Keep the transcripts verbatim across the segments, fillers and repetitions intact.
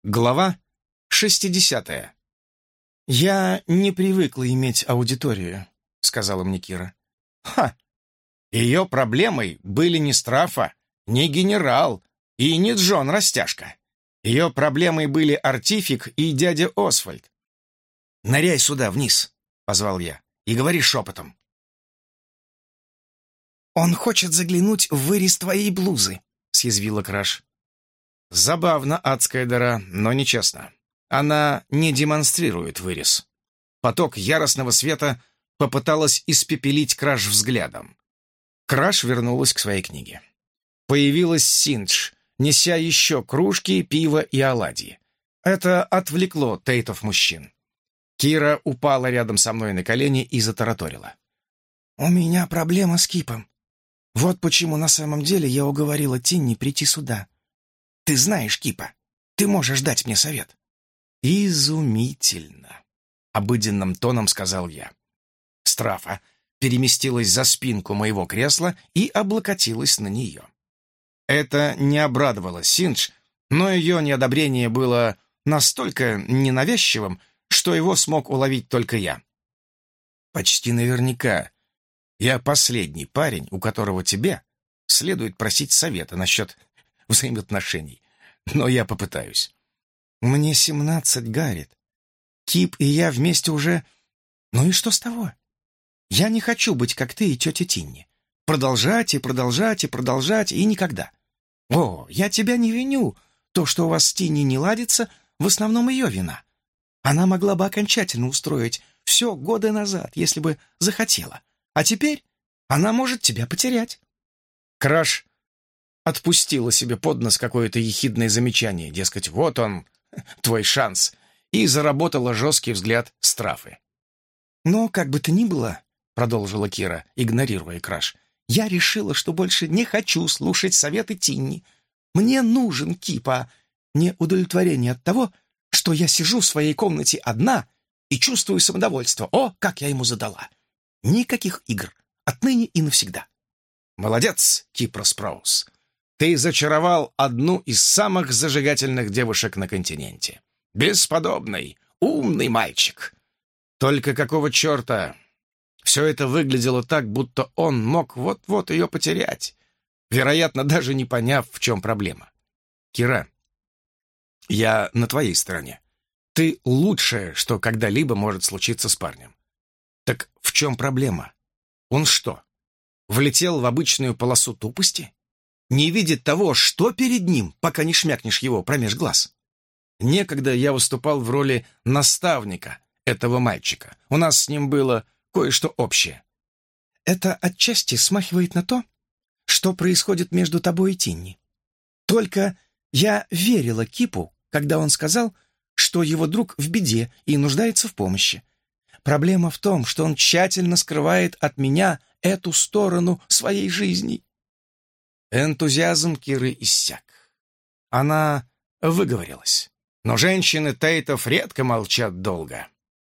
Глава шестидесятая. «Я не привыкла иметь аудиторию», — сказала мне Кира. «Ха! Ее проблемой были не Страфа, не генерал и не Джон Растяжка. Ее проблемой были Артифик и дядя Освальд. «Ныряй сюда, вниз», — позвал я, — «и говори шепотом». «Он хочет заглянуть в вырез твоей блузы», — съязвила Краш. Забавно, адская дыра, но нечестно. Она не демонстрирует вырез. Поток яростного света попыталась испепелить Краш взглядом. Краш вернулась к своей книге. Появилась Синдж, неся еще кружки, пиво и оладьи. Это отвлекло Тейтов мужчин. Кира упала рядом со мной на колени и затараторила. «У меня проблема с Кипом. Вот почему на самом деле я уговорила Тинни прийти сюда. Ты знаешь Кипа. Ты можешь дать мне совет». «Изумительно», — обыденным тоном сказал я. Страфа переместилась за спинку моего кресла и облокотилась на нее. Это не обрадовало Синдж, но ее неодобрение было настолько ненавязчивым, что его смог уловить только я. «Почти наверняка я последний парень, у которого тебе следует просить совета насчет взаимоотношений, но я попытаюсь». «Мне семнадцать, Гаррит. Кип и я вместе уже... Ну и что с того? Я не хочу быть, как ты и тетя Тинни. Продолжать и продолжать и продолжать, и никогда. О, я тебя не виню. То, что у вас с Тинни не ладится, в основном ее вина. Она могла бы окончательно устроить все годы назад, если бы захотела. А теперь она может тебя потерять». Краш отпустила себе под нос какое-то ехидное замечание, дескать, вот он, твой шанс, и заработала жесткий взгляд Страфы. «Но, как бы то ни было, — продолжила Кира, игнорируя Краш, — я решила, что больше не хочу слушать советы Тинни. Мне нужен Кип, а не удовлетворение от того, что я сижу в своей комнате одна и чувствую самодовольство. О, как я ему задала! Никаких игр, отныне и навсегда». «Молодец, Кипрос Проус. Ты зачаровал одну из самых зажигательных девушек на континенте. Бесподобный, умный мальчик. Только какого черта? Все это выглядело так, будто он мог вот-вот ее потерять, вероятно, даже не поняв, в чем проблема. Кира, я на твоей стороне. Ты лучшее, что когда-либо может случиться с парнем. Так в чем проблема? Он что, влетел в обычную полосу тупости? Не видит того, что перед ним, пока не шмякнешь его промеж глаз? Некогда я выступал в роли наставника этого мальчика. У нас с ним было кое-что общее. «Это отчасти смахивает на то, что происходит между тобой и Тинни. Только я верила Кипу, когда он сказал, что его друг в беде и нуждается в помощи. Проблема в том, что он тщательно скрывает от меня эту сторону своей жизни». Энтузиазм Киры иссяк. Она выговорилась. Но женщины Тейтов редко молчат долго.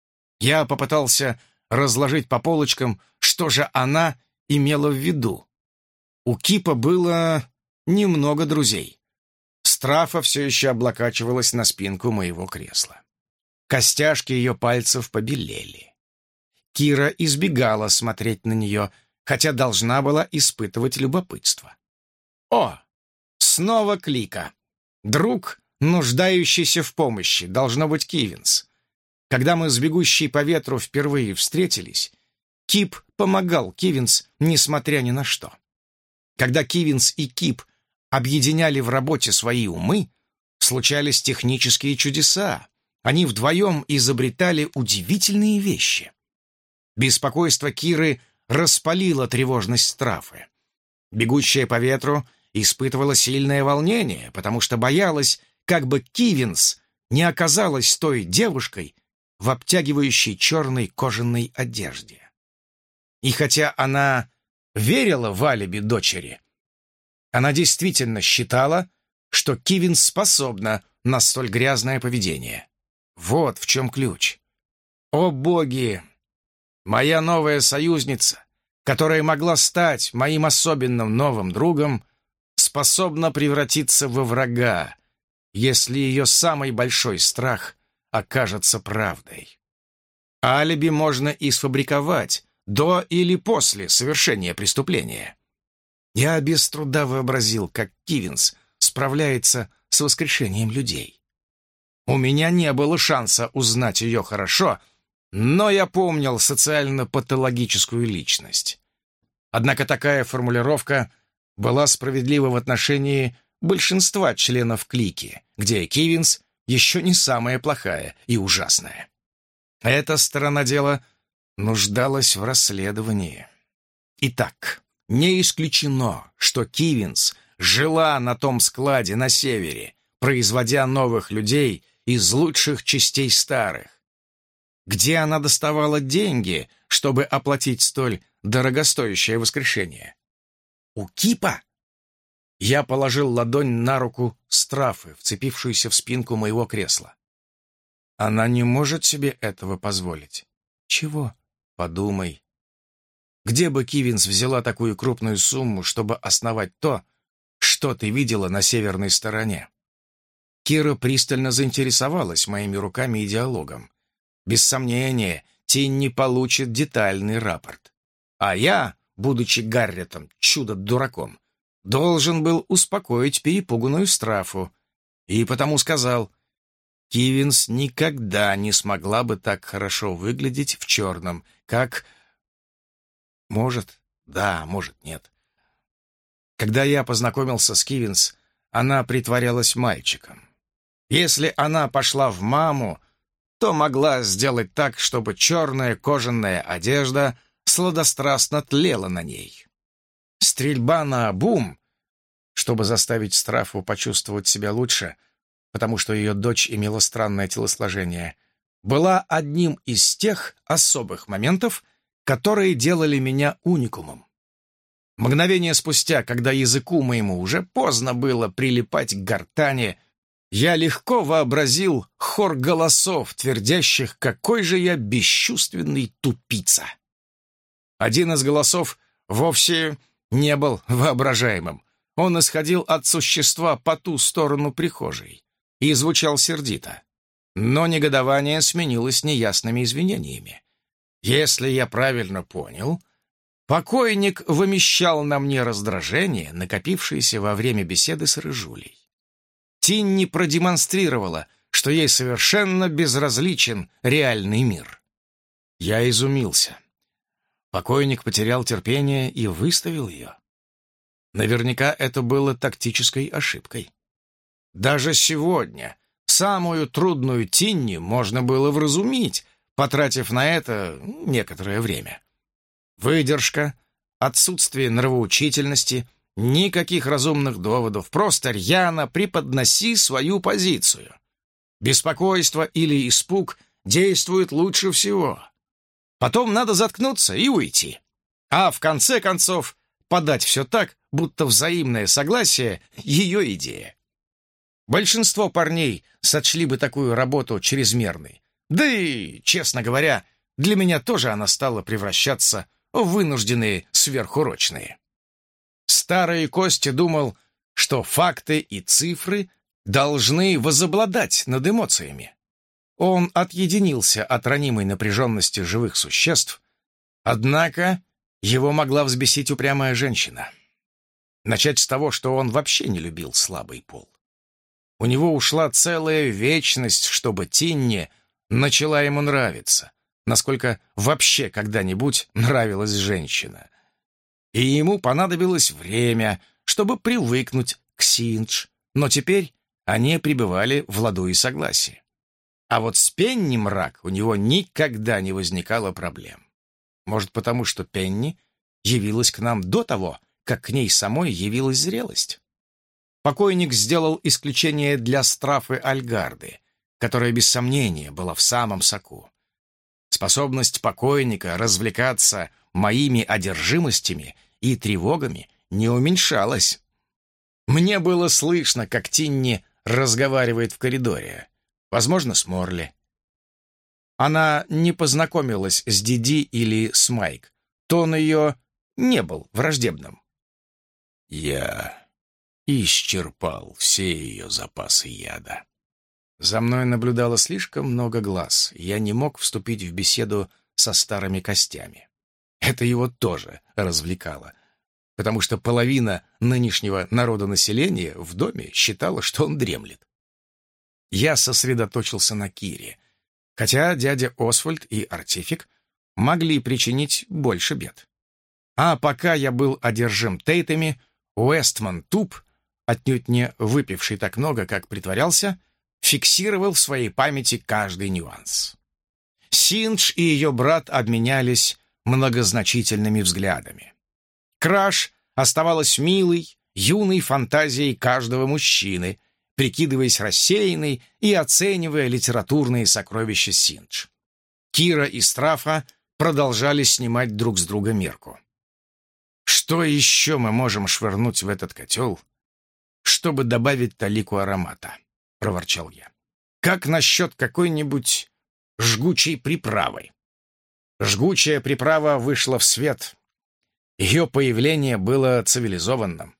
Я попытался разложить по полочкам, что же она имела в виду. У Кипа было немного друзей. Страфа все еще облокачивалась на спинку моего кресла. Костяшки ее пальцев побелели. Кира избегала смотреть на нее, хотя должна была испытывать любопытство. О, снова Клика. Друг, нуждающийся в помощи, должно быть Кивинс. Когда мы с бегущей по ветру впервые встретились, Кип помогал Кивинс, несмотря ни на что. Когда Кивинс и Кип объединяли в работе свои умы, случались технические чудеса. Они вдвоем изобретали удивительные вещи. Беспокойство Киры распалило тревожность Страфы. Бегущая по ветру испытывала сильное волнение, потому что боялась, как бы Кивинс не оказалась той девушкой в обтягивающей черной кожаной одежде. И хотя она верила в алиби дочери, она действительно считала, что Кивинс способна на столь грязное поведение. Вот в чем ключ. О боги! Моя новая союзница, которая могла стать моим особенным новым другом, способна превратиться во врага, если ее самый большой страх окажется правдой? Алиби можно и сфабриковать до или после совершения преступления. Я без труда вообразил, как Кивинс справляется с воскрешением людей. У меня не было шанса узнать ее хорошо, но я помнил социально-патологическую личность. Однако такая формулировка была справедлива в отношении большинства членов клики, где Кивинс еще не самая плохая и ужасная. Эта сторона дела нуждалась в расследовании. Итак, не исключено, что Кивинс жила на том складе на севере, производя новых людей из лучших частей старых. Где она доставала деньги, чтобы оплатить столь дорогостоящее воскрешение? У Кипа? Я положил ладонь на руку Страфы, вцепившуюся в спинку моего кресла. Она не может себе этого позволить. Чего? Подумай. Где бы Кивинс взяла такую крупную сумму, чтобы основать то, что ты видела на северной стороне? Кира пристально заинтересовалась моими руками и диалогом. Без сомнения, Тинни получит детальный рапорт. А я, будучи Гарретом, чудо-дураком, должен был успокоить перепуганную Страфу. И потому сказал, Кивинс никогда не смогла бы так хорошо выглядеть в черном, как... Может, да, может, нет. Когда я познакомился с Кивинс, она притворялась мальчиком. Если она пошла в маму, то могла сделать так, чтобы черная кожаная одежда сладострастно тлела на ней. Стрельба наобум, чтобы заставить Страфу почувствовать себя лучше, потому что ее дочь имела странное телосложение, была одним из тех особых моментов, которые делали меня уникумом. Мгновение спустя, когда языку моему уже поздно было прилипать к гортани, я легко вообразил хор голосов, твердящих, какой же я бесчувственный тупица. Один из голосов вовсе не был воображаемым. Он исходил от существа по ту сторону прихожей и звучал сердито. Но негодование сменилось неясными извинениями. Если я правильно понял, покойник вымещал на мне раздражение, накопившееся во время беседы с Рыжулей. Тинни продемонстрировала, что ей совершенно безразличен реальный мир. Я изумился. Покойник потерял терпение и выставил ее. Наверняка это было тактической ошибкой. Даже сегодня самую трудную Тинни можно было вразумить, потратив на это некоторое время. Выдержка, отсутствие нравоучительности, никаких разумных доводов, просто рьяно преподноси свою позицию. Беспокойство или испуг действуют лучше всего. Потом надо заткнуться и уйти. А в конце концов подать все так, будто взаимное согласие — ее идея. Большинство парней сочли бы такую работу чрезмерной. Да и, честно говоря, для меня тоже она стала превращаться в вынужденные сверхурочные. Старый Костя думал, что факты и цифры должны возобладать над эмоциями. Он отъединился от ранимой напряженности живых существ, однако его могла взбесить упрямая женщина. Начать с того, что он вообще не любил слабый пол. У него ушла целая вечность, чтобы Тинни начала ему нравиться, насколько вообще когда-нибудь нравилась женщина. И ему понадобилось время, чтобы привыкнуть к Синдж, но теперь они пребывали в ладу и согласии. А вот с Пенни мрак у него никогда не возникало проблем. Может, потому что Пенни явилась к нам до того, как к ней самой явилась зрелость. Покойник сделал исключение для Страфы Альгарды, которая без сомнения была в самом соку. Способность покойника развлекаться моими одержимостями и тревогами не уменьшалась. Мне было слышно, как Тинни разговаривает в коридоре, возможно, с Морли. Она не познакомилась с Диди или с Майк. Тон ее не был враждебным. «Я и исчерпал все ее запасы яда. За мной наблюдало слишком много глаз, я не мог вступить в беседу со старыми костями. Это его тоже развлекало, потому что половина нынешнего народонаселения в доме считала, что он дремлет. Я сосредоточился на Кире, хотя дядя Освальд и Артифик могли причинить больше бед. А пока я был одержим Тейтами, Уэстман Туп, отнюдь не выпивший так много, как притворялся, фиксировал в своей памяти каждый нюанс. Синдж и ее брат обменялись многозначительными взглядами. Краш оставалась милой, юной фантазией каждого мужчины, прикидываясь рассеянной и оценивая литературные сокровища Синдж. Кира и Страфа продолжали снимать друг с друга мерку. Что еще мы можем швырнуть в этот котел, чтобы добавить талику аромата? — проворчал я. Как насчет какой-нибудь жгучей приправы? Жгучая приправа вышла в свет. Ее появление было цивилизованным.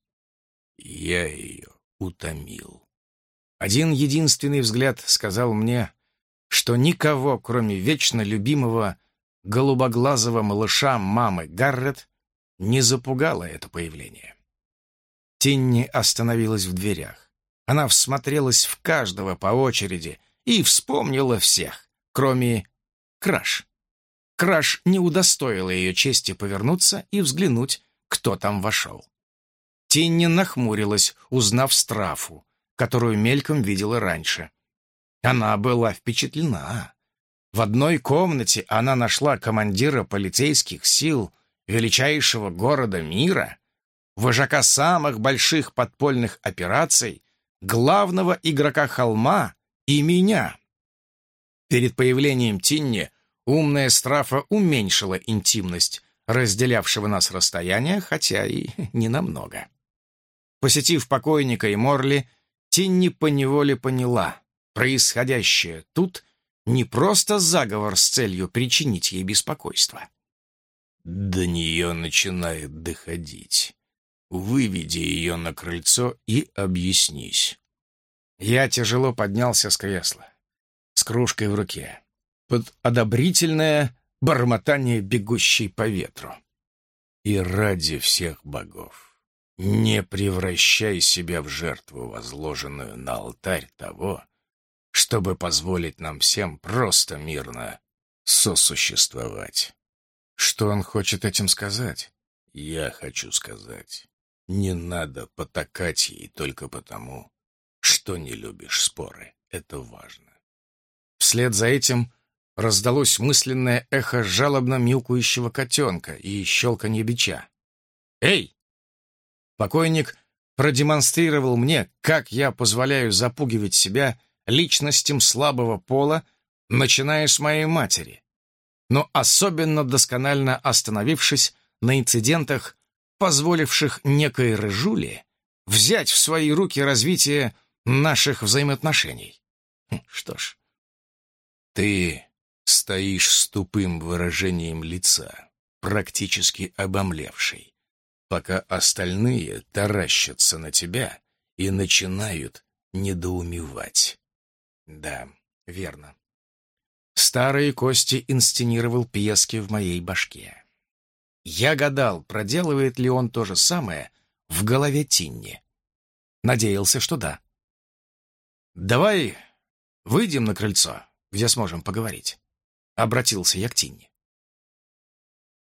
Я ее утомил. Один единственный взгляд сказал мне, что никого, кроме вечно любимого голубоглазого малыша мамы Гаррет, не запугало это появление. Тинни остановилась в дверях. Она всмотрелась в каждого по очереди и вспомнила всех, кроме Краш. Краш не удостоила ее чести повернуться и взглянуть, кто там вошел. Тинни нахмурилась, узнав Страфу, которую мельком видела раньше. Она была впечатлена. В одной комнате она нашла командира полицейских сил величайшего города мира, вожака самых больших подпольных операций, главного игрока холма и меня. Перед появлением Тинни умная Страфа уменьшила интимность разделявшего нас расстояния, хотя и ненамного. Посетив покойника и Морли, Тинни поневоле поняла, происходящее тут не просто заговор с целью причинить ей беспокойство. До нее начинает доходить. Выведи ее на крыльцо и объяснись. Я тяжело поднялся с кресла, с кружкой в руке, под одобрительное бормотание бегущей по ветру. И ради всех богов, не превращай себя в жертву, возложенную на алтарь того, чтобы позволить нам всем просто мирно сосуществовать. Что он хочет этим сказать? Я хочу сказать, не надо потакать ей только потому, что не любишь споры. Это важно. Вслед за этим раздалось мысленное эхо жалобно мяукающего котенка и щелканье бича. «Эй!» Покойник продемонстрировал мне, как я позволяю запугивать себя личностям слабого пола, начиная с моей матери, но особенно досконально остановившись на инцидентах, позволивших некой Рыжуле взять в свои руки развитие наших взаимоотношений. Что ж, ты стоишь с тупым выражением лица, практически обомлевший, пока остальные таращатся на тебя и начинают недоумевать. Да, верно. Старые кости инсценировал пьески в моей башке. Я гадал, проделывает ли он то же самое в голове Тинни. Надеялся, что да. «Давай выйдем на крыльцо, где сможем поговорить», — обратился я к Тинни.